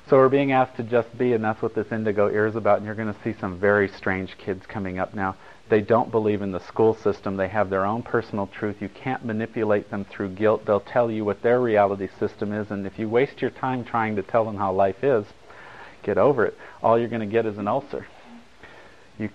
So we're being asked to just be, and that's what this Indigo Ear is about, and you're going to see some very strange kids coming up now. They don't believe in the school system. They have their own personal truth. You can't manipulate them through guilt. They'll tell you what their reality system is, and if you waste your time trying to tell them how life is, get over it. All you're going to get is an ulcer. You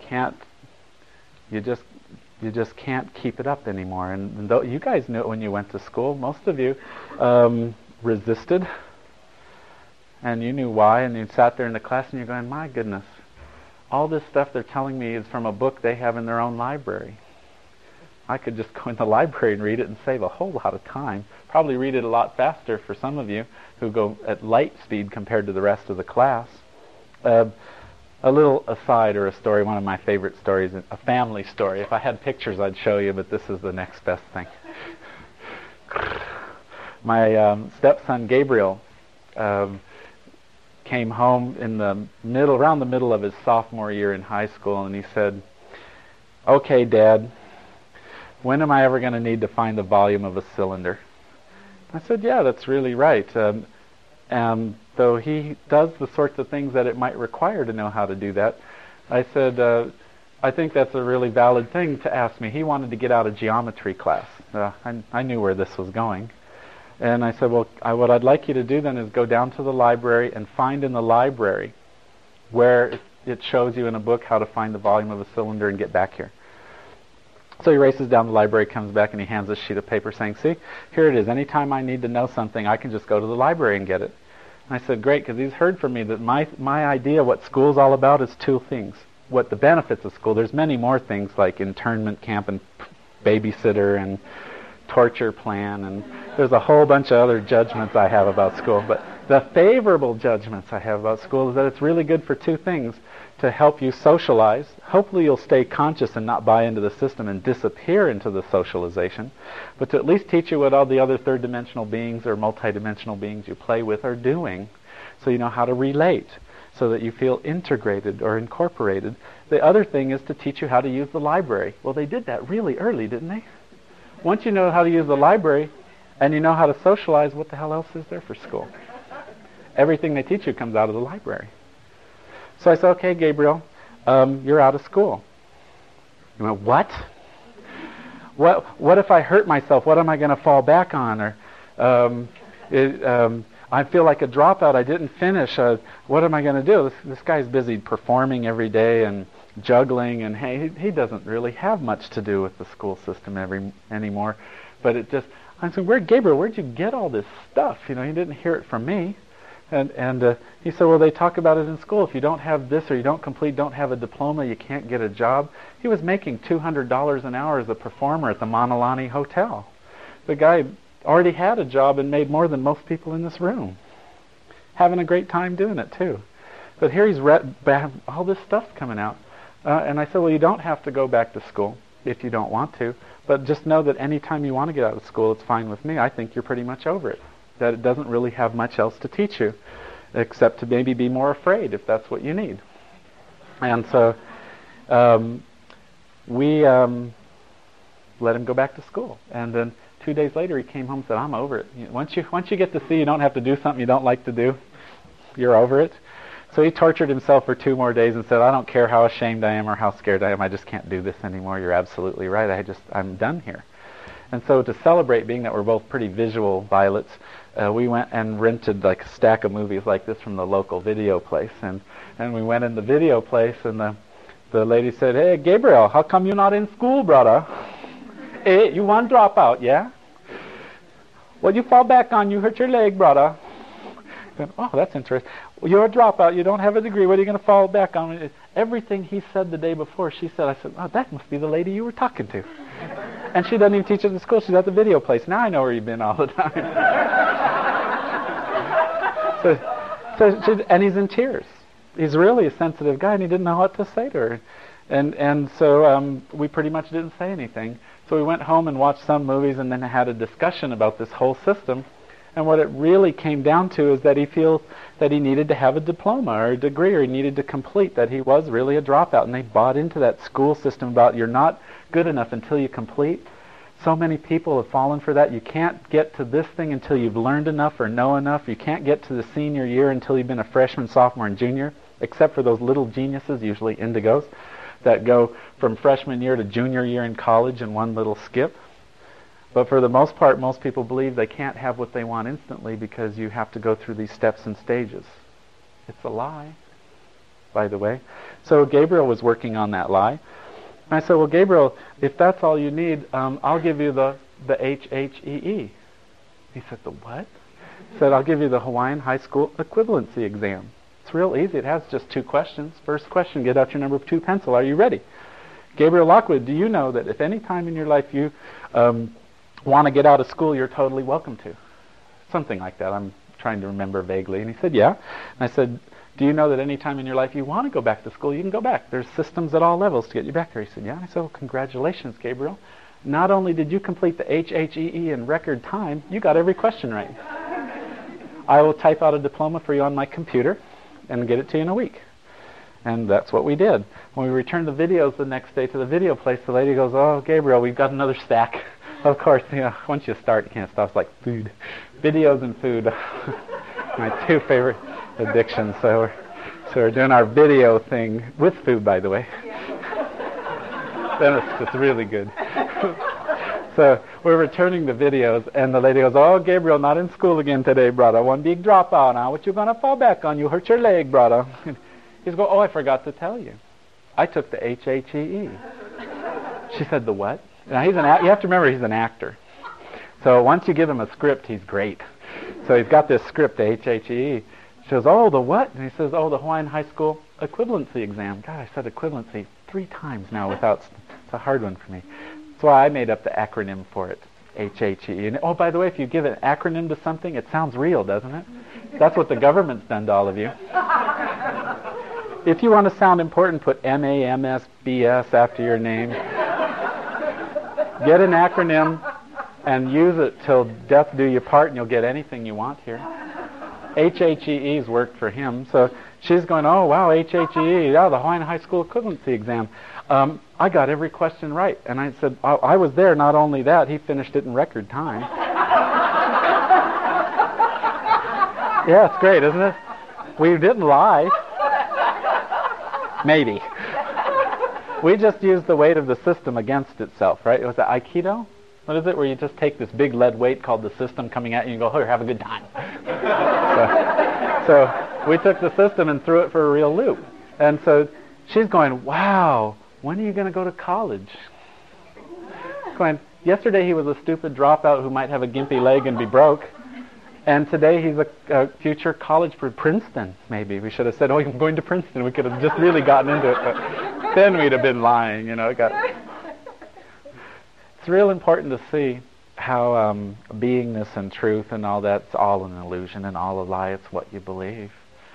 just can't keep it up anymore. And though you guys knew it when you went to school, most of you resisted, and you knew why, and you sat there in the class and you're going, my goodness, all this stuff they're telling me is from a book they have in their own library. I could just go in the library and read it and save a whole lot of time. Probably read it a lot faster for some of you who go at light speed compared to the rest of the class. A little aside or a story, one of my favorite stories, a family story. If I had pictures I'd show you, but this is the next best thing. My stepson Gabriel came home in around the middle of his sophomore year in high school, and he said, okay, Dad, when am I ever going to need to find the volume of a cylinder? I said, yeah, that's really right. Though he does the sorts of things that it might require to know how to do that, I said, I think that's a really valid thing to ask me. He wanted to get out of geometry class. I knew where this was going. And I said, well, what I'd like you to do then is go down to the library and find in the library where it shows you in a book how to find the volume of a cylinder and get back here. So he races down the library, comes back, and he hands a sheet of paper saying, see, here it is. Anytime I need to know something, I can just go to the library and get it. And I said, great, because he's heard from me that my idea what school's all about is two things. What the benefits of school, there's many more things like internment camp and babysitter and torture plan, and there's a whole bunch of other judgments I have about school. But the favorable judgments I have about school is that it's really good for two things: to help you socialize. Hopefully you'll stay conscious and not buy into the system and disappear into the socialization, but to at least teach you what all the other third-dimensional beings or multi-dimensional beings you play with are doing, so you know how to relate, so that you feel integrated or incorporated. The other thing is to teach you how to use the library. Well, they did that really early, didn't they? Once you know how to use the library and you know how to socialize, what the hell else is there for school? Everything they teach you comes out of the library. So I said, okay, Gabriel, you're out of school. He went, what? What if I hurt myself? What am I going to fall back on? Or I feel like a dropout. I didn't finish. What am I going to do? This guy's busy performing every day and juggling, and he doesn't really have much to do with the school system anymore. But I said, Gabriel, where'd you get all this stuff? You didn't hear it from me. And he said, well, they talk about it in school. If you don't have this or you don't have a diploma, you can't get a job. He was making $200 an hour as a performer at the Manalani Hotel. The guy already had a job and made more than most people in this room. Having a great time doing it, too. But here he's all this stuff's coming out. And I said, well, you don't have to go back to school if you don't want to. But just know that any time you want to get out of school, it's fine with me. I think you're pretty much over it. That it doesn't really have much else to teach you, except to maybe be more afraid if that's what you need. And so we let him go back to school. And then 2 days later he came home and said, I'm over it. Once you get to see you don't have to do something you don't like to do, you're over it. So he tortured himself for 2 more days and said, I don't care how ashamed I am or how scared I am, I just can't do this anymore. You're absolutely right. I'm done here. And so to celebrate, being that we're both pretty visual violets, we went and rented like a stack of movies like this from the local video place. And we went in the video place, and the lady said, hey, Gabriel, how come you're not in school, brother? Hey, you want to drop out, yeah? Well, you fall back on, you hurt your leg, brother. Then, oh, that's interesting. Well, you're a dropout, you don't have a degree, what are you going to fall back on? Everything he said the day before, she said, I said, oh, that must be the lady you were talking to. And she doesn't even teach at the school, she's at the video place. Now I know where you've been all the time. And he's in tears. He's really a sensitive guy, and he didn't know what to say to her. And so we pretty much didn't say anything. So we went home and watched some movies and then had a discussion about this whole system. And what it really came down to is that he feels that he needed to have a diploma or a degree, or he needed to complete, that he was really a dropout. And they bought into that school system about you're not good enough until you complete. So many people have fallen for that. You can't get to this thing until you've learned enough or know enough. You can't get to the senior year until you've been a freshman, sophomore, and junior, except for those little geniuses, usually indigos, that go from freshman year to junior year in college in one little skip. But for the most part, most people believe they can't have what they want instantly because you have to go through these steps and stages. It's a lie, by the way. So Gabriel was working on that lie. And I said, well, Gabriel, if that's all you need, I'll give you the HHEE. He said, the what? He said, I'll give you the Hawaiian High School Equivalency Exam. It's real easy. It has just 2 questions. First question, get out your number 2 pencil. Are you ready? Gabriel Lockwood, do you know that if any time in your life you want to get out of school, you're totally welcome to? Something like that. I'm trying to remember vaguely. And he said, yeah. And I said, do you know that any time in your life you want to go back to school, you can go back? There's systems at all levels to get you back there. He said, yeah. And I said, well, congratulations, Gabriel. Not only did you complete the HHEE in record time, you got every question right. I will type out a diploma for you on my computer and get it to you in a week. And that's what we did. When we returned the videos the next day to the video place, the lady goes, oh, Gabriel, we've got another stack. Of course, once you start, you can't stop. It's like food. Videos and food. My 2 favorite addictions. So we're doing our video thing with food, by the way. Then it's just really good. So we're returning the videos, and the lady goes, oh, Gabriel, not in school again today, brother. One big dropout now. What you going to fall back on? You hurt your leg, brother. He's going, oh, I forgot to tell you. I took the HHEE. She said, the what? Now, you have to remember, he's an actor. So once you give him a script, he's great. So he's got this script, the HHEE. She goes, oh, the what? And he says, oh, the Hawaiian High School Equivalency Exam. God, I said equivalency 3 times now without... It's a hard one for me. That's why I made up the acronym for it, HHEE. And, oh, by the way, if you give an acronym to something, it sounds real, doesn't it? That's what the government's done to all of you. If you want to sound important, put MAMSBS after your name. Get an acronym and use it till death do you part, and you'll get anything you want here. HHEE's worked for him. So she's going, oh, wow, HHEE, yeah, the Hawaiian High School Equivalency Exam. I got every question right. And I said, I was there. Not only that, he finished it in record time. Yeah, it's great, isn't it? We didn't lie. Maybe. We just used the weight of the system against itself, right? It was the Aikido? What is it, where you just take this big lead weight called the system coming at you and go, here, have a good time. So we took the system and threw it for a real loop. And so she's going, wow, when are you going to go to college? Going, yesterday he was a stupid dropout who might have a gimpy leg and be broke. And today he's a future college for Princeton, maybe. We should have said, oh, I'm going to Princeton. We could have just really gotten into it. But then we'd have been lying, It's real important to see how beingness and truth and all that's all an illusion and all a lie. It's what you believe.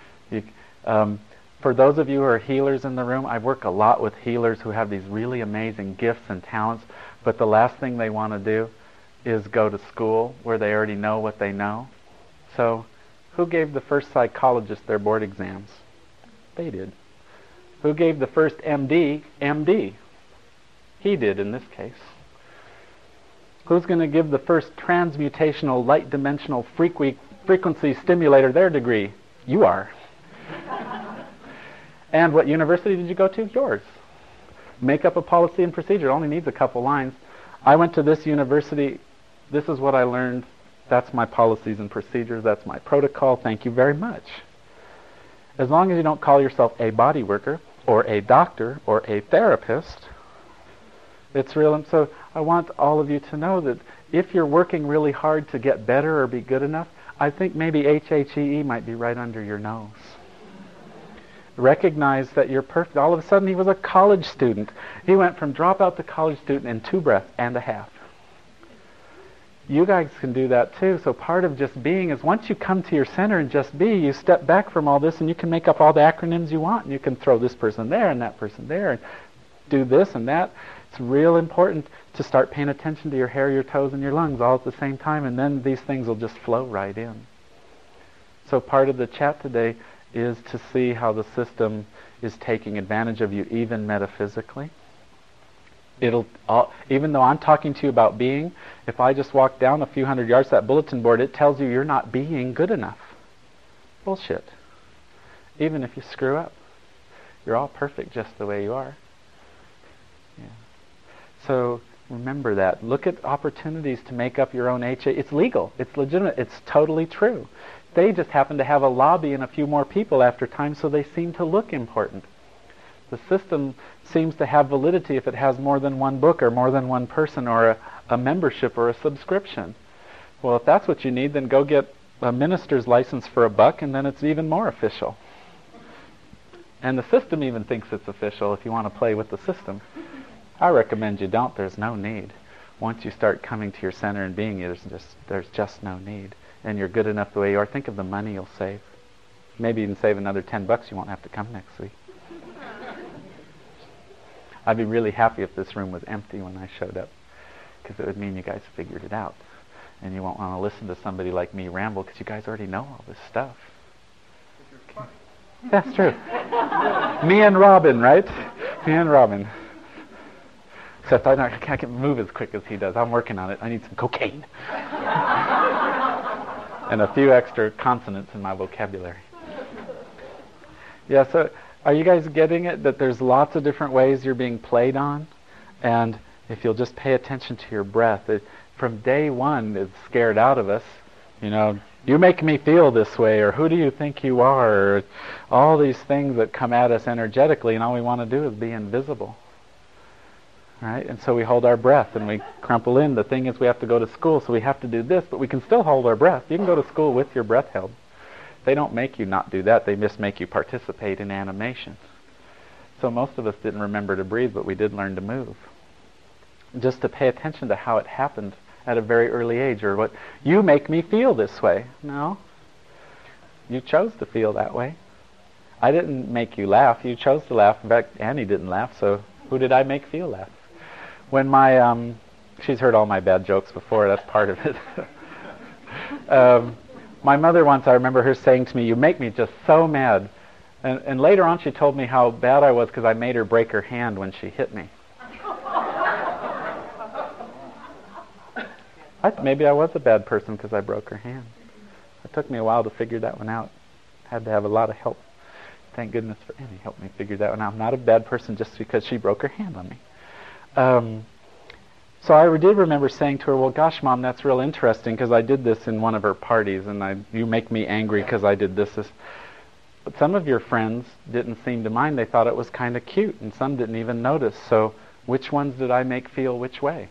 For those of you who are healers in the room, I work a lot with healers who have these really amazing gifts and talents, but the last thing they want to do is go to school where they already know what they know. So, who gave the first psychologists their board exams? They did. Who gave the first MD? MD. He did in this case. Who's going to give the first transmutational light dimensional frequency stimulator their degree? You are. And what university did you go to? Yours. Make up a policy and procedure. It only needs a couple lines. I went to this university. This is what I learned. That's my policies and procedures. That's my protocol. Thank you very much. As long as you don't call yourself a body worker or a doctor or a therapist, it's real. And so I want all of you to know that if you're working really hard to get better or be good enough, I think maybe HHEE might be right under your nose. Recognize that you're perfect. All of a sudden he was a college student. He went from dropout to college student in 2 breaths and a half. You guys can do that too. So part of just being is once you come to your center and just be, you step back from all this and you can make up all the acronyms you want. And you can throw this person there and that person there and do this and that. It's real important to start paying attention to your hair, your toes, and your lungs all at the same time, and then these things will just flow right in. So part of the chat today is to see how the system is taking advantage of you, even metaphysically. Even though I'm talking to you about being, if I just walk down a few hundred yards to that bulletin board, it tells you you're not being good enough. Bullshit. Even if you screw up, you're all perfect just the way you are. Yeah. So remember that. Look at opportunities to make up your own HA. It's legal. It's legitimate. It's totally true. They just happen to have a lobby and a few more people after time, so they seem to look important. The system seems to have validity if it has more than one book or more than one person or a membership or a subscription. Well, if that's what you need, then go get a minister's license for $1 and then it's even more official. And the system even thinks it's official if you want to play with the system. I recommend you don't. There's no need. Once you start coming to your center and being, there's just no need. And you're good enough the way you are. Think of the money you'll save. Maybe even save another $10. You won't have to come next week. I'd be really happy if this room was empty when I showed up, because it would mean you guys figured it out. And you won't want to listen to somebody like me ramble, because you guys already know all this stuff. Okay. That's true. Me and Robin, right? Me and Robin. Except I can't move as quick as he does. I'm working on it. I need some cocaine. And a few extra consonants in my vocabulary. Yeah, so are you guys getting it? That there's lots of different ways you're being played on? And if you'll just pay attention to your breath, from day one it's scared out of us. You know, you make me feel this way, or who do you think you are? Or all these things that come at us energetically, and all we want to do is be invisible. Right? And so we hold our breath and we crumple in. The thing is, we have to go to school, so we have to do this, but we can still hold our breath. You can go to school with your breath held. They don't make you not do that. They just make you participate in animation. So most of us didn't remember to breathe, but we did learn to move. Just to pay attention to how it happened at a very early age, or what, you make me feel this way. No. You chose to feel that way. I didn't make you laugh. You chose to laugh. In fact, Annie didn't laugh, so who did I make feel laugh? When my, she's heard all my bad jokes before, that's part of it. My mother once, I remember her saying to me, you make me just so mad. And later on she told me how bad I was because I made her break her hand when she hit me. Maybe I was a bad person because I broke her hand. It took me a while to figure that one out. Had to have a lot of help. Thank goodness for Annie helped me figure that one out. I'm not a bad person just because she broke her hand on me. So I did remember saying to her, well, gosh, Mom, that's real interesting because I did this in one of her parties, and you make me angry because I did this. But some of your friends didn't seem to mind. They thought it was kind of cute, and some didn't even notice. So which ones did I make feel which way?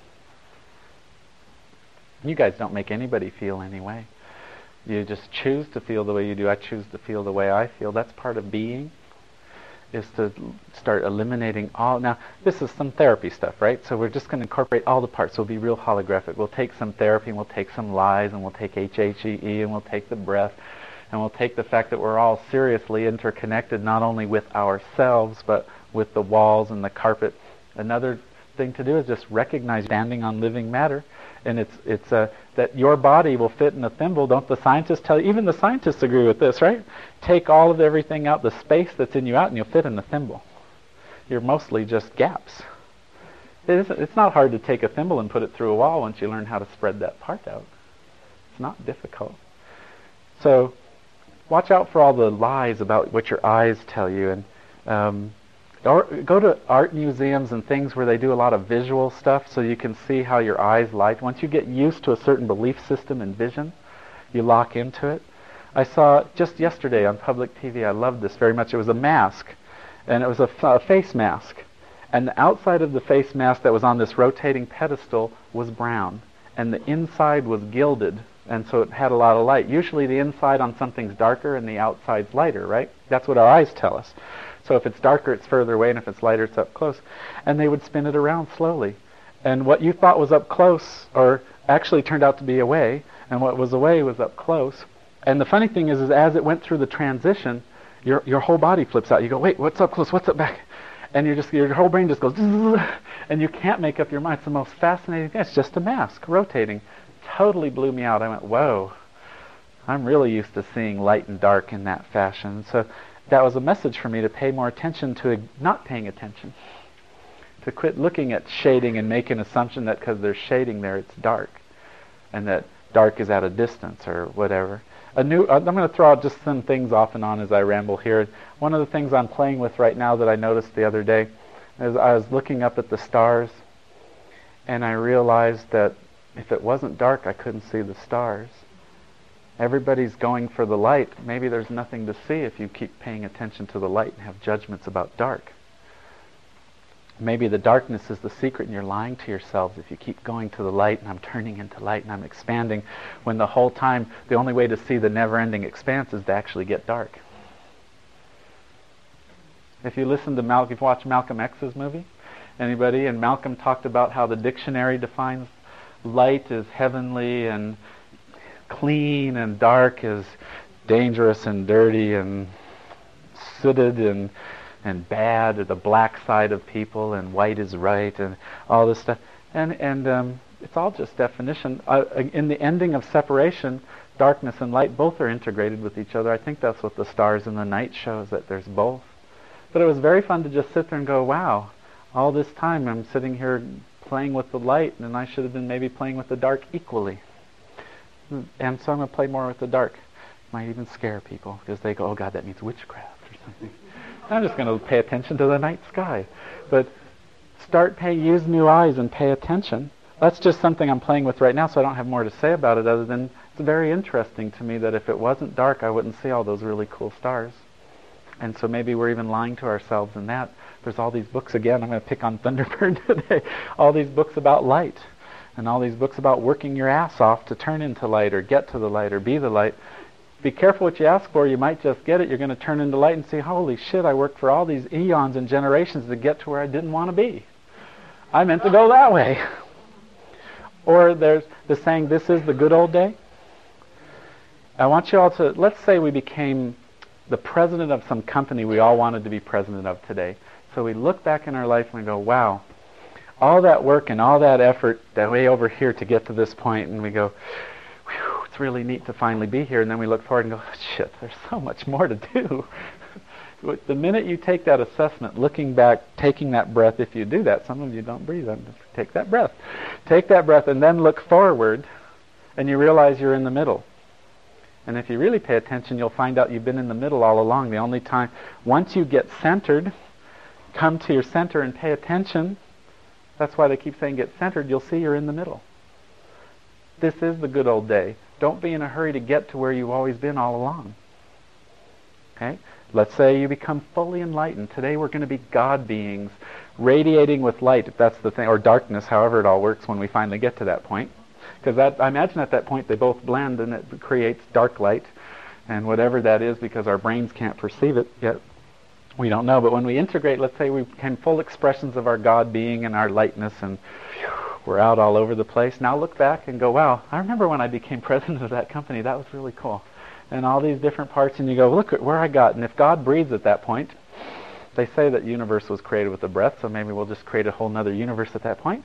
You guys don't make anybody feel any way. You just choose to feel the way you do. I choose to feel the way I feel. That's part of being, is to start eliminating all. Now, this is some therapy stuff, right? So we're just going to incorporate all the parts. We'll be real holographic. We'll take some therapy, and we'll take some lies, and we'll take HHEE, and we'll take the breath, and we'll take the fact that we're all seriously interconnected, not only with ourselves, but with the walls and the carpet. Another thing to do is just recognize standing on living matter. And it's that your body will fit in a thimble. Don't the scientists tell you? Even the scientists agree with this, right? Take all of everything out, the space that's in you out, and you'll fit in a thimble. You're mostly just gaps. It's not hard to take a thimble and put it through a wall once you learn how to spread that part out. It's not difficult. So watch out for all the lies about what your eyes tell you. And or go to art museums and things where they do a lot of visual stuff so you can see how your eyes light. Once you get used to a certain belief system and vision, you lock into it. I saw just yesterday on public TV, I loved this very much. It was a mask, and it was a face mask. And the outside of the face mask that was on this rotating pedestal was brown, and the inside was gilded, and so it had a lot of light. Usually the inside on something's darker and the outside's lighter, right? That's what our eyes tell us. So if it's darker, it's further away, and if it's lighter, it's up close. And they would spin it around slowly. And what you thought was up close, or actually turned out to be away, and what was away was up close. And the funny thing is as it went through the transition, your whole body flips out. You go, wait, what's up close? What's up back? And your whole brain just goes, and you can't make up your mind. It's the most fascinating thing. It's just a mask rotating. Totally blew me out. I went, whoa. I'm really used to seeing light and dark in that fashion. So that was a message for me to pay more attention to not paying attention. To quit looking at shading and make an assumption that because there's shading there, it's dark, and that dark is at a distance or whatever. I'm going to throw out just some things off and on as I ramble here. One of the things I'm playing with right now that I noticed the other day is I was looking up at the stars, and I realized that if it wasn't dark, I couldn't see the stars. Everybody's going for the light. Maybe there's nothing to see if you keep paying attention to the light and have judgments about dark. Maybe the darkness is the secret and you're lying to yourselves if you keep going to the light, and I'm turning into light and I'm expanding, when the whole time the only way to see the never-ending expanse is to actually get dark. If you listen to if you watch Malcolm X's movie, anybody, and Malcolm talked about how the dictionary defines light as heavenly and clean, and dark is dangerous and dirty and sooted and bad, or the black side of people, and white is right, and all this stuff. And it's all just definition. In the ending of separation, darkness and light both are integrated with each other. I think that's what the stars in the night shows, that there's both. But it was very fun to just sit there and go, wow, all this time I'm sitting here playing with the light, and I should have been maybe playing with the dark equally. And so I'm going to play more with the dark. Might even scare people, because they go, oh God, that means witchcraft or something. I'm just going to pay attention to the night sky. But use new eyes and pay attention. That's just something I'm playing with right now, so I don't have more to say about it other than it's very interesting to me that if it wasn't dark, I wouldn't see all those really cool stars. And so maybe we're even lying to ourselves in that. There's all these books, again, I'm going to pick on Thunderbird today, all these books about light, and all these books about working your ass off to turn into light or get to the light or be the light. Be careful what you ask for. You might just get it. You're going to turn into light and say, holy shit, I worked for all these eons and generations to get to where I didn't want to be. I meant to go that way. Or there's the saying, this is the good old day. I want you all to, let's say we became the president of some company we all wanted to be president of today. So we look back in our life and we go, wow, all that work and all that effort that way over here to get to this point, and we go, whew, it's really neat to finally be here. And then we look forward and go, shit, there's so much more to do. The minute you take that assessment, looking back, taking that breath, if you do that, some of you don't breathe, take that breath. Take that breath and then look forward, and you realize you're in the middle. And if you really pay attention, you'll find out you've been in the middle all along. The only time, once you get centered, come to your center and pay attention, that's why they keep saying get centered, you'll see you're in the middle. This is the good old day. Don't be in a hurry to get to where you've always been all along. Okay? Let's say you become fully enlightened. Today we're going to be God beings, radiating with light, if that's the thing, or darkness, however it all works when we finally get to that point. Because I imagine at that point they both blend and it creates dark light, and whatever that is, because our brains can't perceive it yet, we don't know. But when we integrate, let's say we become full expressions of our God being and our lightness, and we're out all over the place. Now look back and go, wow, I remember when I became president of that company. That was really cool. And all these different parts, and you go, look at where I got. And if God breathes at that point, they say that the universe was created with a breath, so maybe we'll just create a whole other universe at that point.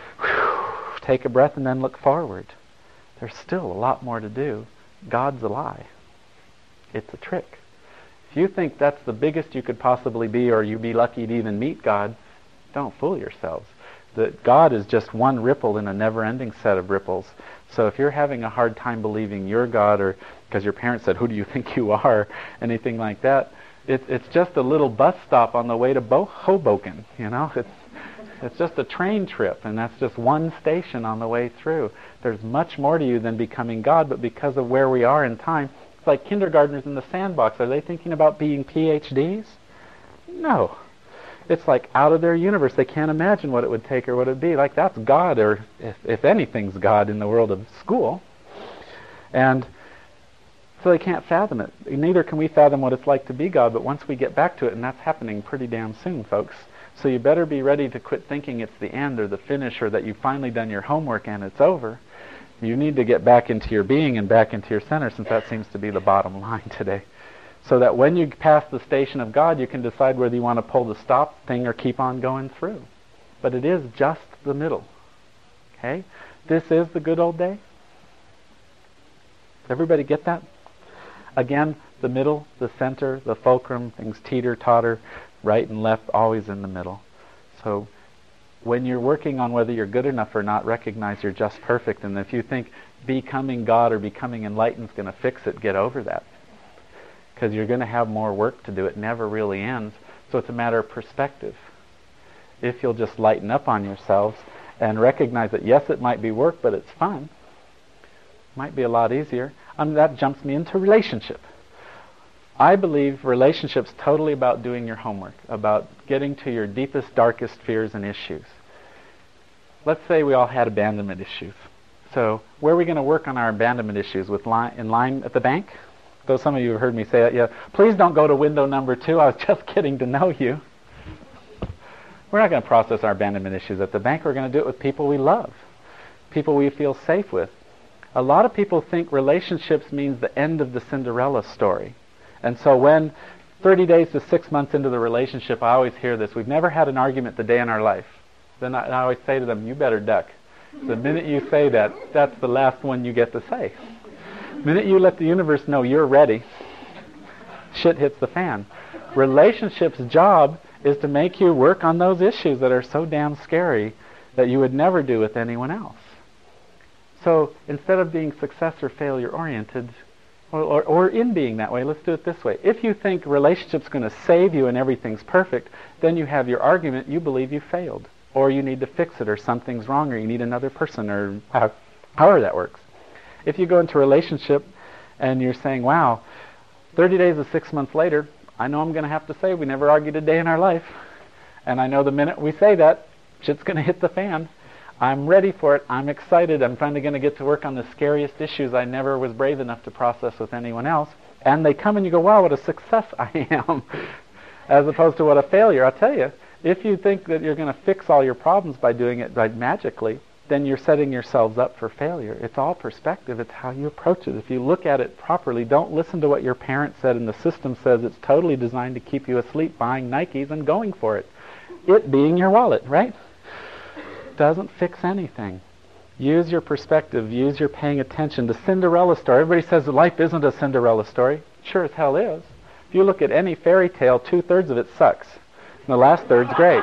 Take a breath and then look forward. There's still a lot more to do. God's a lie. It's a trick. If you think that's the biggest you could possibly be, or you'd be lucky to even meet God, don't fool yourselves. That God is just one ripple in a never-ending set of ripples. So if you're having a hard time believing you're God, or because your parents said, who do you think you are, anything like that, it's just a little bus stop on the way to Hoboken, you know? It's just a train trip, and that's just one station on the way through. There's much more to you than becoming God, but because of where we are in time, it's like kindergartners in the sandbox. Are they thinking about being PhDs? No. It's like out of their universe. They can't imagine what it would take or what it would be. Like that's God, or if anything's God in the world of school. And so they can't fathom it. Neither can we fathom what it's like to be God, but once we get back to it, and that's happening pretty damn soon, folks. So you better be ready to quit thinking it's the end or the finish, or that you've finally done your homework and it's over. You need to get back into your being and back into your center, since that seems to be the bottom line today. So that when you pass the station of God, you can decide whether you want to pull the stop thing or keep on going through. But it is just the middle. Okay? This is the good old day. Everybody get that? Again, the middle, the center, the fulcrum, things teeter-totter, right and left, always in the middle. So when you're working on whether you're good enough or not, recognize you're just perfect. And if you think becoming God or becoming enlightened is going to fix it, get over that. Because you're going to have more work to do. It never really ends. So it's a matter of perspective. If you'll just lighten up on yourselves and recognize that, yes, it might be work, but it's fun. Might be a lot easier. That jumps me into relationship. I believe relationships totally about doing your homework, about getting to your deepest, darkest fears and issues. Let's say we all had abandonment issues. So where are we going to work on our abandonment issues? In line at the bank? Though some of you have heard me say that, yeah. Please don't go to window number 2. I was just getting to know you. We're not going to process our abandonment issues at the bank. We're going to do it with people we love, people we feel safe with. A lot of people think relationships means the end of the Cinderella story. And so when 30 days to 6 months into the relationship, I always hear this: we've never had an argument the day in our life. Then I always say to them, you better duck. The minute you say that, that's the last one you get to say. The minute you let the universe know you're ready, shit hits the fan. Relationships' job is to make you work on those issues that are so damn scary that you would never do with anyone else. So instead of being success or failure oriented, or in being that way, let's do it this way. If you think relationships going to save you and everything's perfect, then you have your argument, you believe you failed, or you need to fix it, or something's wrong, or you need another person, or however that works. If you go into a relationship and you're saying, wow, 30 days to 6 months later, I know I'm going to have to say we never argued a day in our life, and I know the minute we say that, shit's going to hit the fan. I'm ready for it. I'm excited. I'm finally going to get to work on the scariest issues I never was brave enough to process with anyone else. And they come and you go, wow, what a success I am, as opposed to what a failure. I'll tell you, if you think that you're going to fix all your problems by doing it magically, then you're setting yourselves up for failure. It's all perspective. It's how you approach it. If you look at it properly, don't listen to what your parents said and the system says it's totally designed to keep you asleep buying Nikes and going for it. It being your wallet, right? Doesn't fix anything. Use your perspective. Use your paying attention. The Cinderella story. Everybody says that life isn't a Cinderella story. Sure as hell is. If you look at any fairy tale, 2/3 of it sucks. And the last third's great.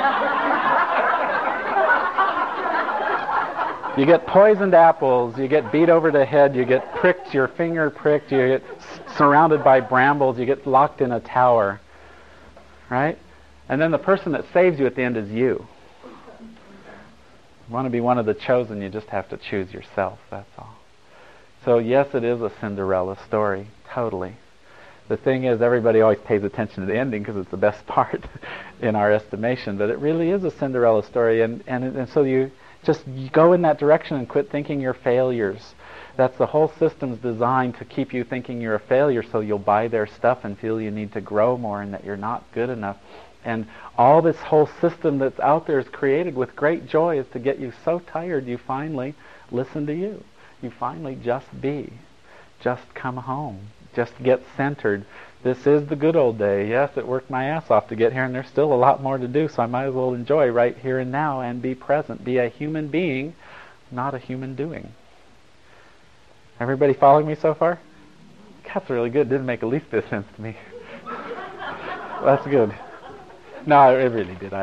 You get poisoned apples. You get beat over the head. You get pricked, your finger pricked. You get surrounded by brambles. You get locked in a tower. Right? And then the person that saves you at the end is you. You want to be one of the chosen, you just have to choose yourself, that's all. So yes, it is a Cinderella story, totally. The thing is, everybody always pays attention to the ending because it's the best part in our estimation, but it really is a Cinderella story, and so you go in that direction and quit thinking you're failures. That's the whole system's designed to keep you thinking you're a failure, so you'll buy their stuff and feel you need to grow more and that you're not good enough. And all this whole system that's out there is created with great joy is to get you so tired you finally listen to you. You finally just be. Just come home. Just get centered. This is the good old day. Yes, it worked my ass off to get here, and there's still a lot more to do, so I might as well enjoy right here and now and be present. Be a human being, not a human doing. Everybody following me so far? That's really good. Didn't make at least this sense to me. That's good. No, it really did.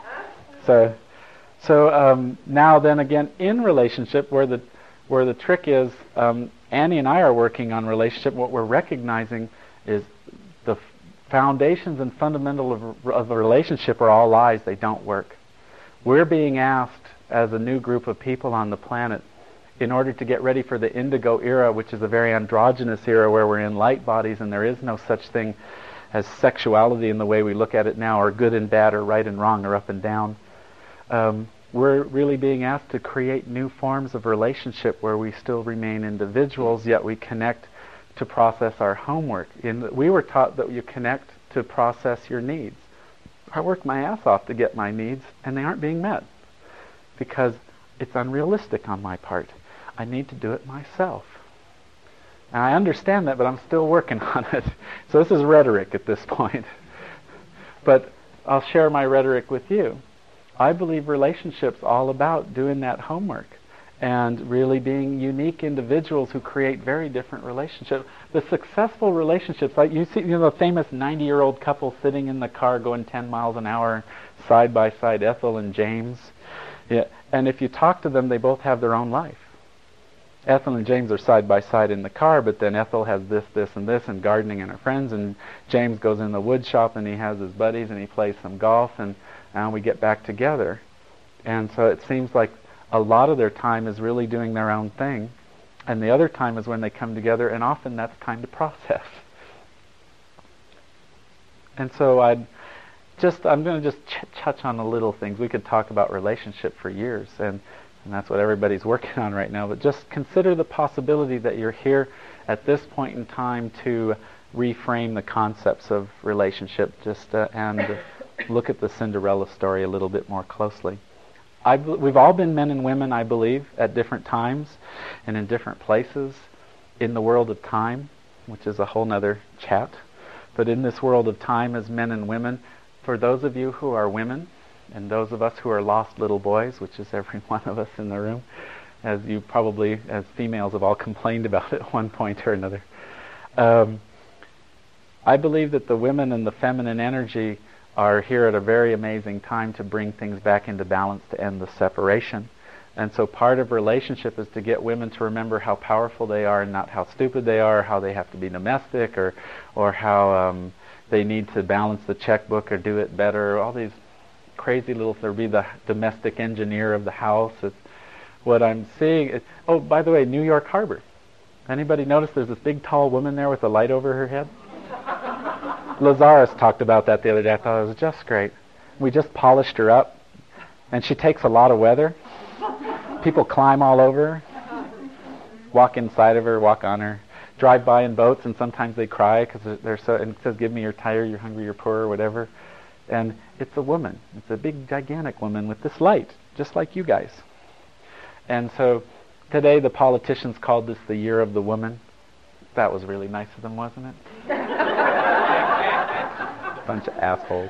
So now then again, in relationship, where the trick is, Annie and I are working on relationship. What we're recognizing is the foundations and fundamental of a relationship are all lies. They don't work. We're being asked as a new group of people on the planet, in order to get ready for the indigo era, which is a very androgynous era where we're in light bodies and there is no such thing as sexuality in the way we look at it now, or good and bad, or right and wrong, or up and down. We're really being asked to create new forms of relationship where we still remain individuals, yet we connect to process our homework. We were taught that you connect to process your needs. I worked my ass off to get my needs, and they aren't being met because it's unrealistic on my part. I need to do it myself. And I understand that, but I'm still working on it. So this is rhetoric at this point. But I'll share my rhetoric with you. I believe relationships all about doing that homework. and really being unique individuals who create very different relationships. The successful relationships, like you see, the famous 90-year-old couple sitting in the car going 10 miles an hour side by side, Ethel and James. Yeah, and if you talk to them, they both have their own life. Ethel and James are side by side in the car, but then Ethel has this, and gardening and her friends, and James goes in the wood shop and he has his buddies and he plays some golf, and we get back together. And so it seems like a lot of their time is really doing their own thing, and the other time is when they come together, and often that's time to process. And so I'm going to just touch on the little things. We could talk about relationship for years, and that's what everybody's working on right now. But just consider the possibility that you're here at this point in time to reframe the concepts of relationship, and look at the Cinderella story a little bit more closely. We've all been men and women, I believe, at different times and in different places in the world of time, which is a whole nother chat. But in this world of time as men and women, for those of you who are women, and those of us who are lost little boys, which is every one of us in the room, as you probably, as females, have all complained about at one point or another. I believe that the women and the feminine energy are here at a very amazing time to bring things back into balance to end the separation. And so part of relationship is to get women to remember how powerful they are and not how stupid they are, how they have to be domestic, or how they need to balance the checkbook or do it better, all these crazy little, or be the domestic engineer of the house. It's what I'm seeing. Oh, by the way, New York Harbor. Anybody notice there's this big tall woman there with a light over her head? Lazarus talked about that the other day. I thought it was just great. We just polished her up, and she takes a lot of weather. People climb all over her, walk inside of her, walk on her, drive by in boats, and sometimes they cry because they're so. And it says, "Give me, you're tired, you're hungry, you're poor," or whatever. And it's a woman. It's a big, gigantic woman with this light, just like you guys. And so today the politicians called this the Year of the Woman. That was really nice of them, wasn't it? Bunch of assholes.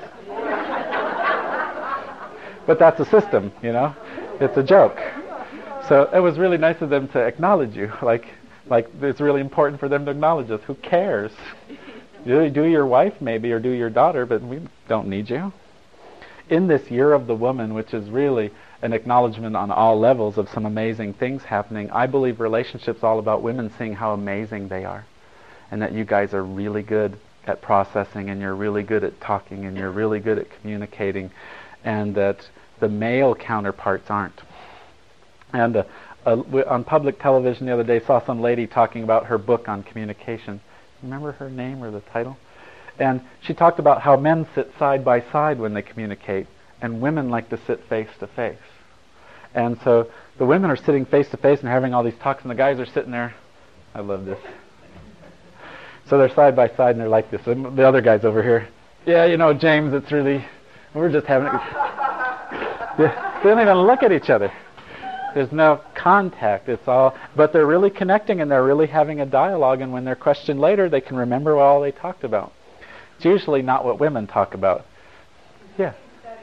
But that's a system, It's a joke. So it was really nice of them to acknowledge you. Like it's really important for them to acknowledge us. Who cares? Do your wife maybe, or do your daughter, but we don't need you. In this Year of the Woman, which is really an acknowledgement on all levels of some amazing things happening, I believe relationships all about women seeing how amazing they are, and that you guys are really good at processing, and you're really good at talking, and you're really good at communicating, and that the male counterparts aren't. And on public television the other day, saw some lady talking about her book on communication. Remember her name or the title? And she talked about how men sit side by side when they communicate, and women like to sit face to face. And so the women are sitting face to face and having all these talks, and the guys are sitting there. I love this. So they're side by side and they're like this. And the other guy's over here. Yeah, James, it's really, we're just having they don't even look at each other. There's no contact. It's all, but they're really connecting and they're really having a dialogue, and when they're questioned later, they can remember all they talked about. It's usually not what women talk about. Yeah.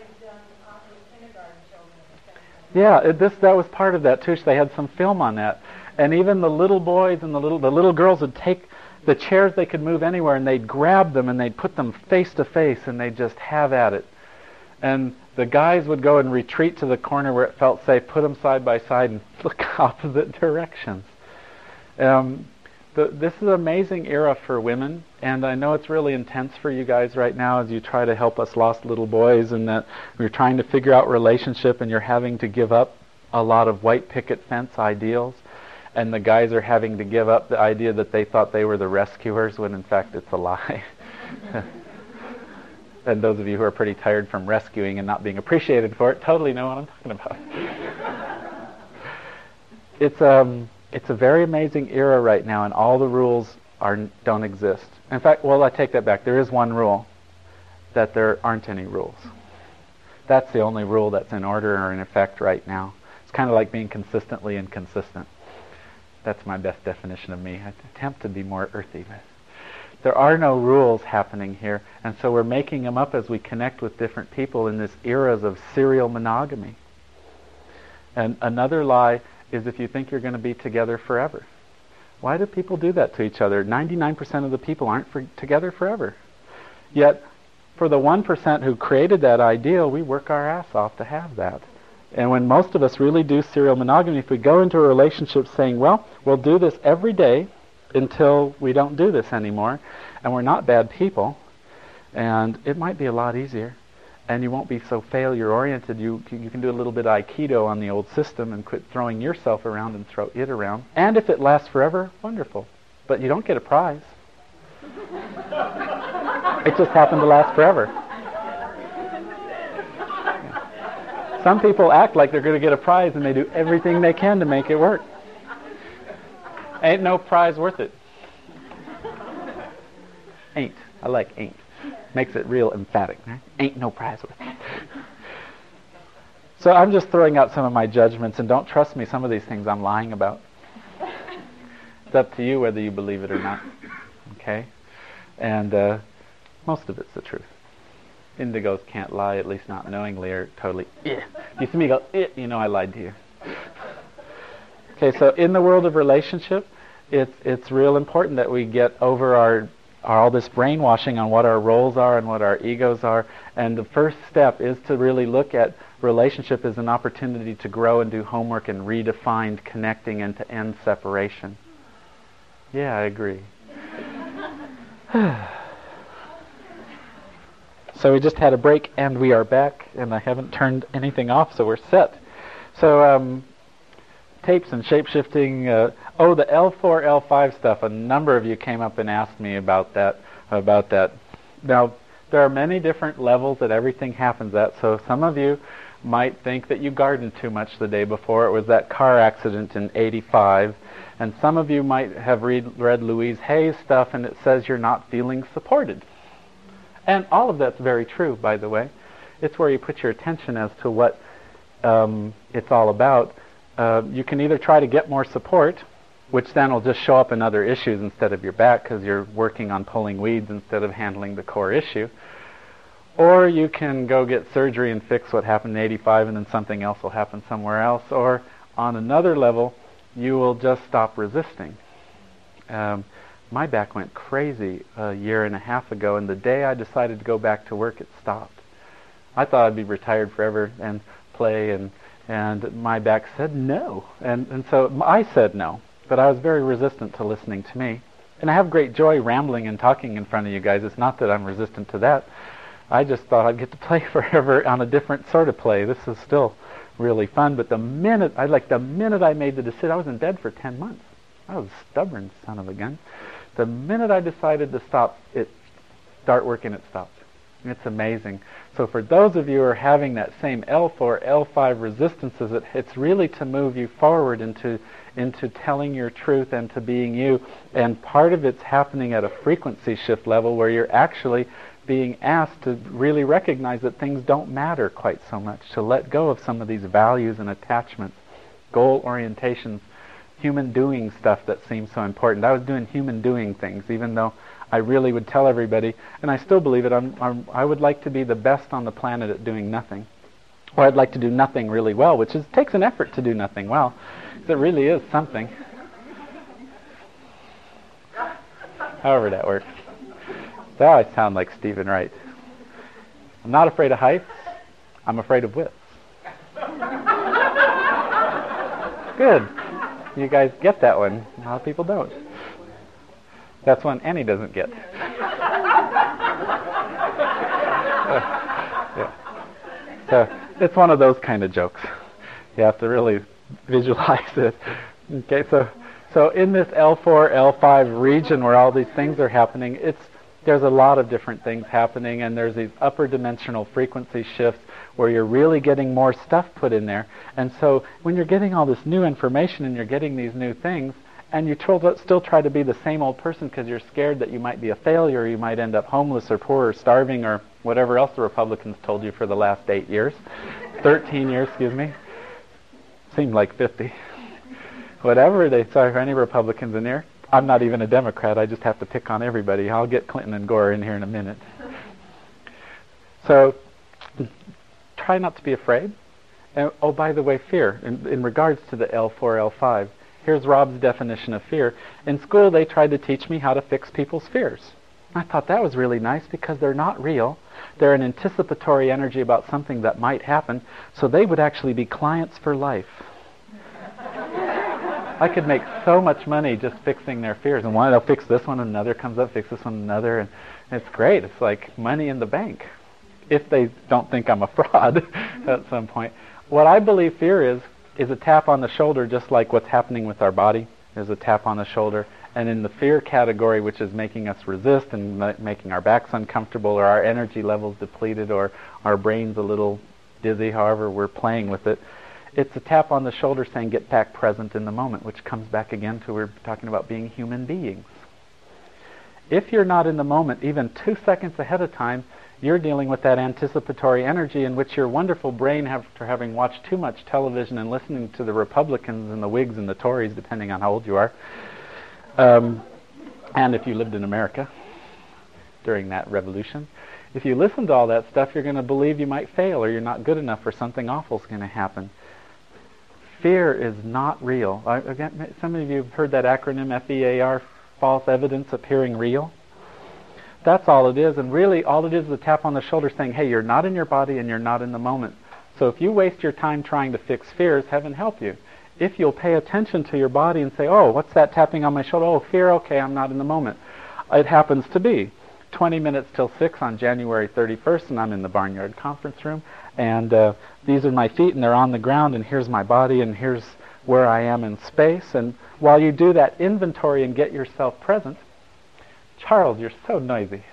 Yeah, that was part of that too. They had some film on that. And even the little boys and the little girls would take the chairs they could move anywhere, and they'd grab them and they'd put them face to face, and they'd just have at it. And the guys would go and retreat to the corner where it felt safe, put them side by side, and look opposite directions. This is an amazing era for women, and I know it's really intense for you guys right now as you try to help us lost little boys, and that you're trying to figure out relationship, and you're having to give up a lot of white picket fence ideals, and the guys are having to give up the idea that they thought they were the rescuers when in fact it's a lie. And those of you who are pretty tired from rescuing and not being appreciated for it totally know what I'm talking about. It's a very amazing era right now, and all the rules don't exist. In fact, I take that back. There is one rule, that there aren't any rules. That's the only rule that's in order or in effect right now. It's kind of like being consistently inconsistent. That's my best definition of me. I attempt to be more earthy. But there are no rules happening here, and so we're making them up as we connect with different people in this eras of serial monogamy. And another lie is if you think you're going to be together forever. Why do people do that to each other? 99% of the people aren't together forever. Yet, for the 1% who created that ideal, we work our ass off to have that. And when most of us really do serial monogamy, if we go into a relationship saying, well, we'll do this every day until we don't do this anymore, and we're not bad people, and it might be a lot easier, and you won't be so failure-oriented. You can do a little bit of Aikido on the old system and quit throwing yourself around and throw it around. And if it lasts forever, wonderful. But you don't get a prize. It just happened to last forever. Yeah. Some people act like they're going to get a prize, and they do everything they can to make it work. Ain't no prize worth it. Ain't. I like ain't. Makes it real emphatic. Right? Ain't no prize worth it. So I'm just throwing out some of my judgments, and don't trust me, some of these things I'm lying about. It's up to you whether you believe it or not. Okay? And most of it's the truth. Indigos can't lie, at least not knowingly or totally. Yeah. You see me go, you know I lied to you. Okay, so in the world of relationship, it's real important that we get over all this brainwashing on what our roles are and what our egos are. And the first step is to really look at relationship as an opportunity to grow and do homework and redefine connecting and to end separation. Yeah, I agree. So we just had a break and we are back, and I haven't turned anything off, so we're set. So tapes and shape-shifting. The L4, L5 stuff. A number of you came up and asked me about that. Now, there are many different levels that everything happens at. So some of you might think that you gardened too much the day before. It was that car accident in '85. And some of you might have read Louise Hay's stuff, and it says you're not feeling supported. And all of that's very true, by the way. It's where you put your attention as to what it's all about. You can either try to get more support, which then will just show up in other issues instead of your back because you're working on pulling weeds instead of handling the core issue. Or you can go get surgery and fix what happened in '85, and then something else will happen somewhere else. Or on another level, you will just stop resisting. My back went crazy a year and a half ago, and the day I decided to go back to work, it stopped. I thought I'd be retired forever and play, and my back said no. And so I said no, but I was very resistant to listening to me. And I have great joy rambling and talking in front of you guys. It's not that I'm resistant to that. I just thought I'd get to play forever on a different sort of play. This is still really fun, but the minute I made the decision, I was in bed for 10 months. I was a stubborn son of a gun. The minute I decided to start working, it stopped. It's amazing. So for those of you who are having that same L4, L5 resistances, it's really to move you forward into telling your truth and to being you. And part of it's happening at a frequency shift level where you're actually being asked to really recognize that things don't matter quite so much, to let go of some of these values and attachments, goal orientations, human doing stuff that seems so important. I was doing human doing things, even though I really would tell everybody, and I still believe it, I would like to be the best on the planet at doing nothing. Or I'd like to do nothing really well, which takes an effort to do nothing well. It really is something. However that works. Now I sound like Stephen Wright. I'm not afraid of heights. I'm afraid of widths. Good. You guys get that one. A lot of people don't. That's one Annie doesn't get. Yeah. So it's one of those kind of jokes. You have to really visualize it. Okay, so in this L4, L5 region where all these things are happening, there's a lot of different things happening, and there's these upper dimensional frequency shifts where you're really getting more stuff put in there. And so when you're getting all this new information and you're getting these new things, and you still try to be the same old person because you're scared that you might be a failure, or you might end up homeless or poor or starving or whatever else the Republicans told you for the last 13 years, excuse me. Seemed like 50. Whatever they sorry for any Republicans in here. I'm not even a Democrat. I just have to pick on everybody. I'll get Clinton and Gore in here in a minute. So try not to be afraid. And, oh, by the way, fear, in regards to the L4, L5, here's Rob's definition of fear. In school, they tried to teach me how to fix people's fears. I thought that was really nice because they're not real. They're an anticipatory energy about something that might happen, so they would actually be clients for life. I could make so much money just fixing their fears. And one, they'll fix this one, and another comes up, fix this one, another, and it's great. It's like money in the bank, if they don't think I'm a fraud at some point. What I believe fear is a tap on the shoulder, just like what's happening with our body is a tap on the shoulder. And in the fear category, which is making us resist and making our backs uncomfortable or our energy levels depleted or our brains a little dizzy, however we're playing with it, it's a tap on the shoulder saying get back present in the moment, which comes back again to we're talking about being human beings. If you're not in the moment, even 2 seconds ahead of time, you're dealing with that anticipatory energy in which your wonderful brain, after having watched too much television and listening to the Republicans and the Whigs and the Tories, depending on how old you are, and if you lived in America during that revolution, if you listen to all that stuff, you're going to believe you might fail or you're not good enough or something awful is going to happen. Fear is not real. Again, some of you have heard that acronym FEAR, false evidence appearing real. That's all it is, and really all it is a tap on the shoulder saying, hey, you're not in your body and you're not in the moment. So if you waste your time trying to fix fears, heaven help you. If you'll pay attention to your body and say, oh, what's that tapping on my shoulder? Oh, fear, okay, I'm not in the moment. It happens to be 20 minutes till 6 on January 31st, and I'm in the Barnyard Conference Room, and these are my feet, and they're on the ground, and here's my body, and here's where I am in space. And while you do that inventory and get yourself present, Charles, you're so noisy.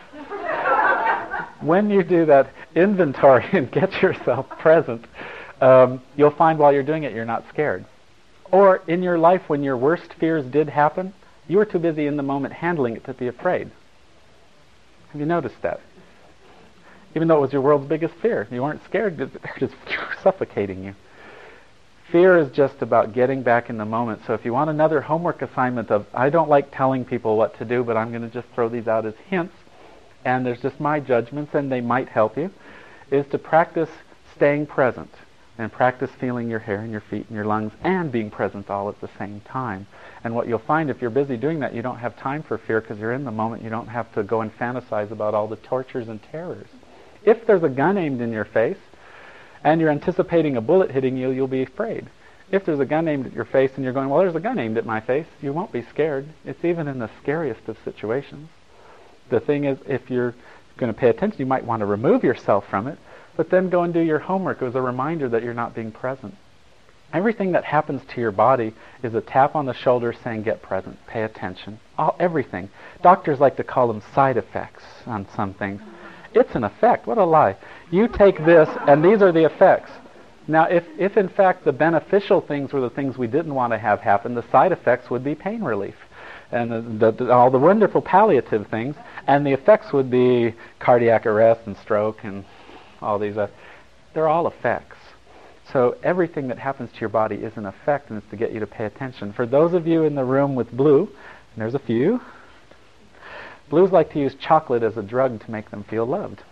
When you do that inventory and get yourself present, you'll find while you're doing it, you're not scared. Or in your life, when your worst fears did happen, you were too busy in the moment handling it to be afraid. Have you noticed that? Even though it was your world's biggest fear, you weren't scared, they're just suffocating you. Fear is just about getting back in the moment. So if you want another homework assignment of, I don't like telling people what to do, but I'm going to just throw these out as hints, and there's just my judgments, and they might help you, is to practice staying present and practice feeling your hair and your feet and your lungs and being present all at the same time. And what you'll find if you're busy doing that, you don't have time for fear because you're in the moment. You don't have to go and fantasize about all the tortures and terrors. If there's a gun aimed in your face and you're anticipating a bullet hitting you, you'll be afraid. If there's a gun aimed at your face and you're going, well, there's a gun aimed at my face, you won't be scared. It's even in the scariest of situations. The thing is, if you're going to pay attention, you might want to remove yourself from it, but then go and do your homework as a reminder that you're not being present. Everything that happens to your body is a tap on the shoulder saying, get present, pay attention. Everything. Doctors like to call them side effects on some things. It's an effect. What a lie. You take this, and these are the effects. Now, if in fact the beneficial things were the things we didn't want to have happen, the side effects would be pain relief and all the wonderful palliative things, and the effects would be cardiac arrest and stroke and all these. They're all effects. So everything that happens to your body is an effect, and it's to get you to pay attention. For those of you in the room with blue, and there's a few, blues like to use chocolate as a drug to make them feel loved.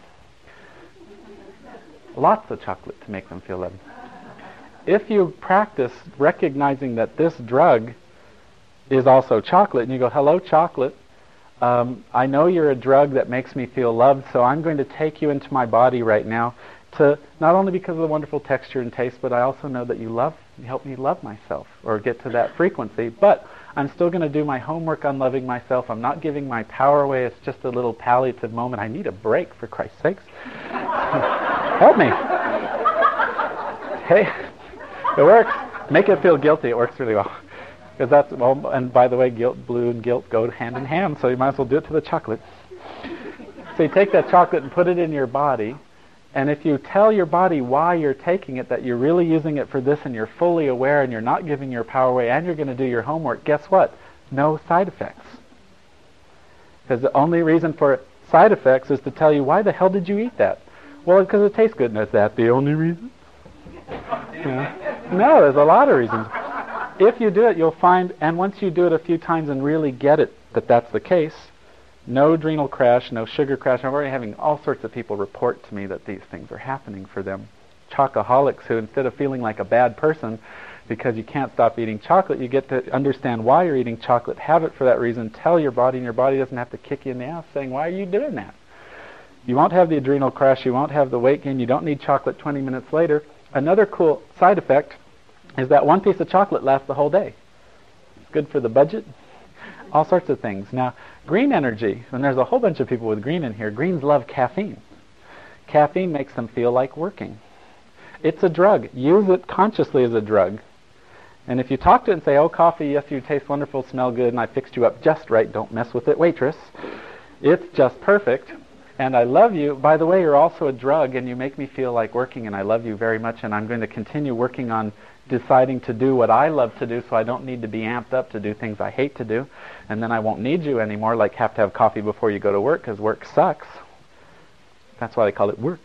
Lots of chocolate to make them feel loved. If you practice recognizing that this drug is also chocolate, and you go, hello, chocolate, I know you're a drug that makes me feel loved, so I'm going to take you into my body right now to not only because of the wonderful texture and taste, but I also know that you help me love myself or get to that frequency. But I'm still going to do my homework on loving myself. I'm not giving my power away. It's just a little palliative moment. I need a break, for Christ's sakes. Help me. Hey, it works. Make it feel guilty. It works really well. Because that's, well, and by the way, blue and guilt go hand in hand, so you might as well do it to the chocolate. So you take that chocolate and put it in your body, and if you tell your body why you're taking it, that you're really using it for this, and you're fully aware, and you're not giving your power away, and you're going to do your homework, guess what? No side effects. Because the only reason for side effects is to tell you, why the hell did you eat that? Well, because it tastes good, and is that the only reason? Yeah. No, there's a lot of reasons. If you do it, you'll find, and once you do it a few times and really get it that that's the case, no adrenal crash, no sugar crash. I'm already having all sorts of people report to me that these things are happening for them. chocoholics who, instead of feeling like a bad person because you can't stop eating chocolate, you get to understand why you're eating chocolate, have it for that reason, tell your body, and your body doesn't have to kick you in the ass saying, why are you doing that? You won't have the adrenal crash, you won't have the weight gain, you don't need chocolate 20 minutes later. Another cool side effect is that one piece of chocolate lasts the whole day. It's good for the budget, all sorts of things. Now, green energy, and there's a whole bunch of people with green in here, greens love caffeine. Caffeine makes them feel like working. It's a drug. Use it consciously as a drug. And if you talk to it and say, oh, coffee, yes, you taste wonderful, smell good, and I fixed you up just right, don't mess with it, waitress. It's just perfect. And I love you. By the way, you're also a drug, and you make me feel like working, and I love you very much, and I'm going to continue working on deciding to do what I love to do so I don't need to be amped up to do things I hate to do. And then I won't need you anymore, like have to have coffee before you go to work, because work sucks. That's why they call it work.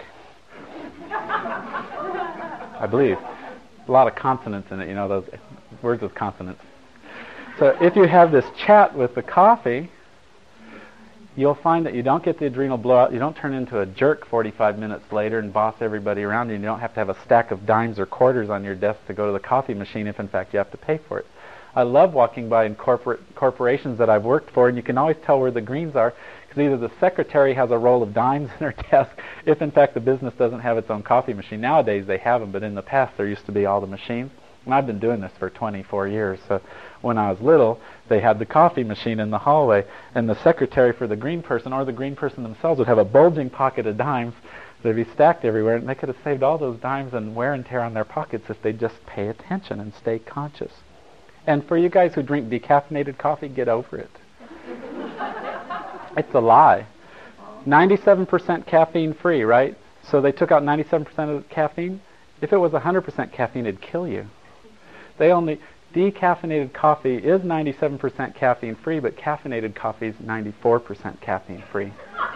I believe. A lot of consonants in it, you know, those words with consonants. So if you have this chat with the coffee, you'll find that you don't get the adrenal blowout, you don't turn into a jerk 45 minutes later and boss everybody around you, and you don't have to have a stack of dimes or quarters on your desk to go to the coffee machine if in fact you have to pay for it. I love walking by in corporations that I've worked for, and you can always tell where the greens are, because either the secretary has a roll of dimes in her desk, if in fact the business doesn't have its own coffee machine. Nowadays they have them, but in the past there used to be all the machines. And I've been doing this for 24 years, so when I was little, they had the coffee machine in the hallway, and the secretary for the green person, or the green person themselves, would have a bulging pocket of dimes that would be stacked everywhere, and they could have saved all those dimes and wear and tear on their pockets if they'd just pay attention and stay conscious. And for you guys who drink decaffeinated coffee, get over it. It's a lie. 97% caffeine free, right? So they took out 97% of the caffeine. If it was 100% caffeine, it'd kill you. Decaffeinated coffee is 97% caffeine free, but caffeinated coffee is 94% caffeine free.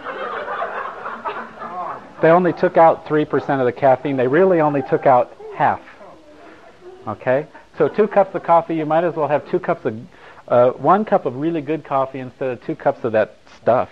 They only took out 3% of the caffeine. They really only took out half. Okay? So 2 cups of coffee, you might as well have 2 cups of, 1 cup of really good coffee instead of 2 cups of that stuff.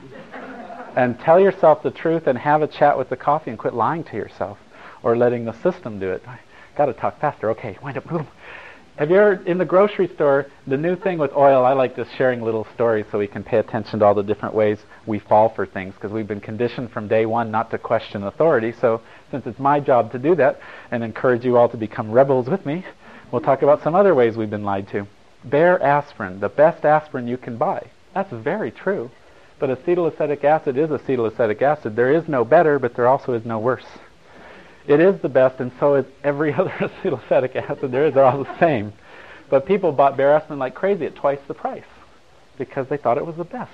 And tell yourself the truth and have a chat with the coffee and quit lying to yourself or letting the system do it. Got to talk faster. Okay, wind up. Boom. Have you ever, in the grocery store, the new thing with oil, I like just sharing little stories so we can pay attention to all the different ways we fall for things, because we've been conditioned from day one not to question authority. So since it's my job to do that and encourage you all to become rebels with me, we'll talk about some other ways we've been lied to. Bayer aspirin, the best aspirin you can buy. That's very true. But acetoacetic acid is acetoacetic acid. There is no better, but there also is no worse. It is the best, and so is every other acetoacetic acid there is. They're all the same. But people bought Bayer aspirin like crazy at twice the price because they thought it was the best.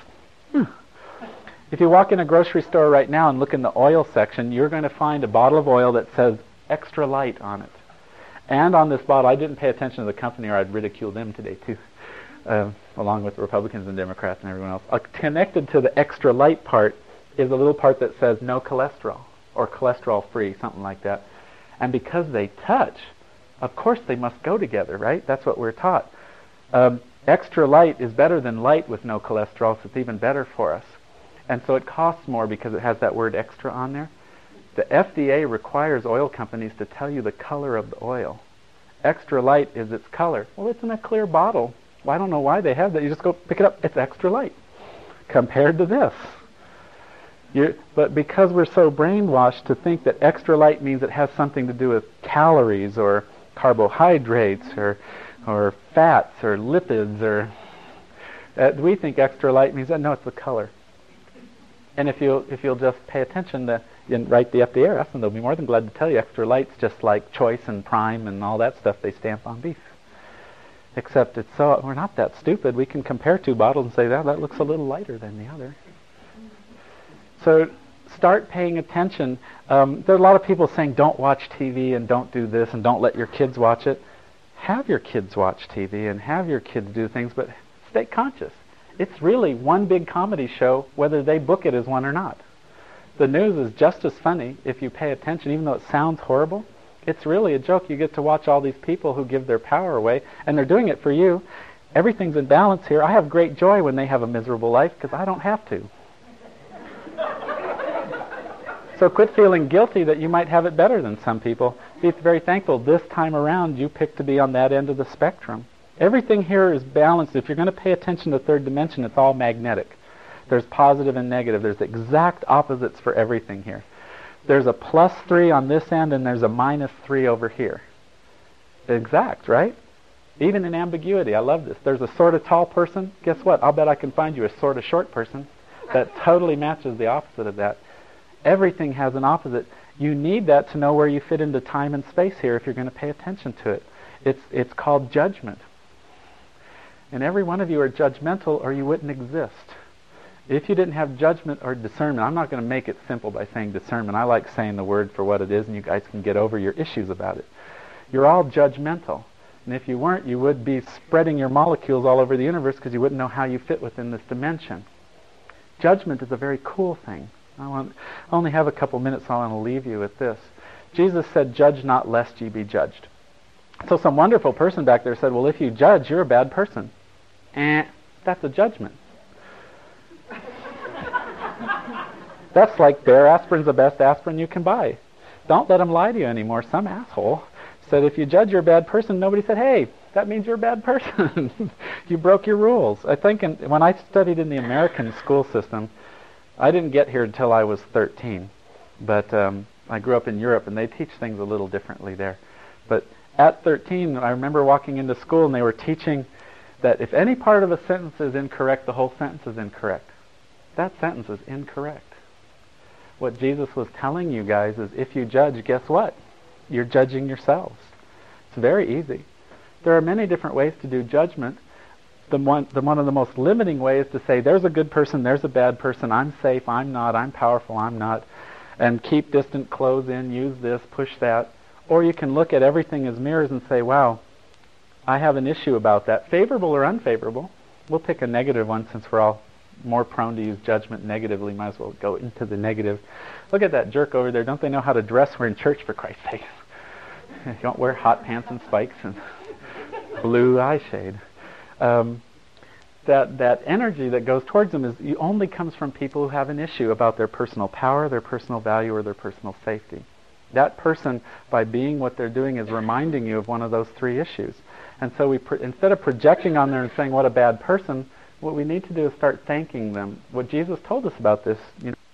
If you walk in a grocery store right now and look in the oil section, you're going to find a bottle of oil that says extra light on it. And on this bottle, I didn't pay attention to the company or I'd ridicule them today too, along with Republicans and Democrats and everyone else. Connected to the extra light part is a little part that says no cholesterol or cholesterol free, something like that. And because they touch, of course they must go together, right? That's what we're taught. Extra light is better than light with no cholesterol, so it's even better for us. And so it costs more because it has that word extra on there. The FDA requires oil companies to tell you the color of the oil. Extra light is its color. Well, it's in a clear bottle. Well, I don't know why they have that. You just go pick it up. It's extra light compared to this. But because we're so brainwashed to think that extra light means it has something to do with calories or carbohydrates or fats or lipids, or we think extra light means that. No, it's the color. And if you'll just pay attention and write the FDA, ask them, they'll be more than glad to tell you extra light's just like choice and prime and all that stuff they stamp on beef. Except we're not that stupid. We can compare 2 bottles and say that looks a little lighter than the other. So start paying attention. There are a lot of people saying don't watch TV and don't do this and don't let your kids watch it. Have your kids watch TV and have your kids do things, but stay conscious. It's really one big comedy show, whether they book it as one or not. The news is just as funny if you pay attention, even though it sounds horrible. It's really a joke. You get to watch all these people who give their power away, and they're doing it for you. Everything's in balance here. I have great joy when they have a miserable life because I don't have to. So quit feeling guilty that you might have it better than some people. Be very thankful this time around you picked to be on that end of the spectrum. Everything here is balanced. If you're going to pay attention to third dimension, it's all magnetic. There's positive and negative. There's exact opposites for everything here. There's a +3 on this end and there's a -3 over here. Exact, right? Even in ambiguity, I love this. There's a sort of tall person. Guess what? I'll bet I can find you a sort of short person that totally matches the opposite of that. Everything has an opposite. You need that to know where you fit into time and space here if you're going to pay attention to it. It's called judgment. And every one of you are judgmental or you wouldn't exist. If you didn't have judgment or discernment, I'm not going to make it simple by saying discernment. I like saying the word for what it is, and you guys can get over your issues about it. You're all judgmental. And if you weren't, you would be spreading your molecules all over the universe because you wouldn't know how you fit within this dimension. Judgment is a very cool thing. I only have a couple minutes, so I want to leave you with this. Jesus said, "Judge not lest ye be judged." So some wonderful person back there said, "Well, if you judge, you're a bad person." That's a judgment. That's like Bayer aspirin's the best aspirin you can buy. Don't let them lie to you anymore. Some asshole said, if you judge you're a bad person, nobody said, hey, that means you're a bad person. You broke your rules. I think when I studied in the American school system, I didn't get here until I was 13. But I grew up in Europe, and they teach things a little differently there. But at 13, I remember walking into school, and they were teaching that if any part of a sentence is incorrect, the whole sentence is incorrect. That sentence is incorrect. What Jesus was telling you guys is if you judge, guess what? You're judging yourselves. It's very easy. There are many different ways to do judgment. One of the most limiting ways to say there's a good person, there's a bad person, I'm safe, I'm not, I'm powerful, I'm not, and keep distant, close in, use this, push that. Or you can look at everything as mirrors and say, wow, I have an issue about that, favorable or unfavorable. We'll pick a negative one since we're all more prone to use judgment negatively. Might as well go into the negative. Look at that jerk over there. Don't they know how to dress? We're in church, for Christ's sake. You don't wear hot pants and spikes and blue eyeshade. That energy that goes towards them only comes from people who have an issue about their personal power, their personal value, or their personal safety. That person, by being what they're doing, is reminding you of one of those three issues. And so instead of projecting on there and saying, what a bad person, what we need to do is start thanking them. What Jesus told us about this,